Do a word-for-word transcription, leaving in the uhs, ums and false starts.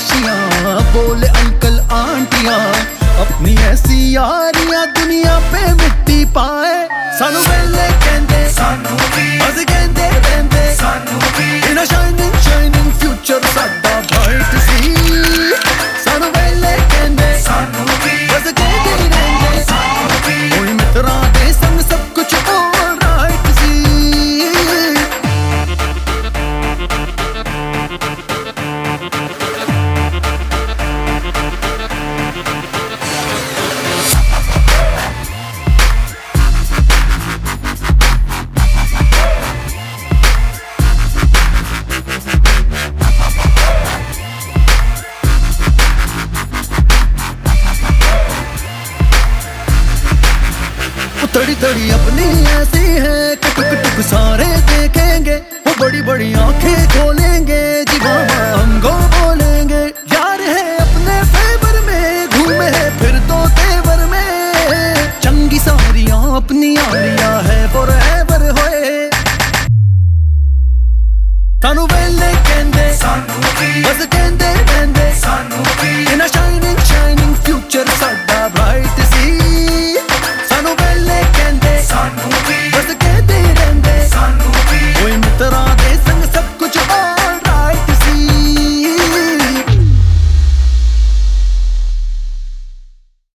बदमाशियां, बोले अंकल आंटियां, अपनी ऐसी यारियां दुनिया पे मिट्टी पाए। सानू वेले कहंदे सानू भी अस कहंदे रहंदे सानू भी, इन शाइनिंग शाइनिंग फ्यूचर साडा ब्राइट सी। सानू वेले कहंदे सानू भी अस कहंदे रहंदे सानू भी, कोई मित्रा दे संग सब कुछ ऑल राइट सी। तड़ी तड़ी अपनी ऐसी है कि टुक टुक सारे देखेंगे, वो बड़ी बड़ी आंखें खोले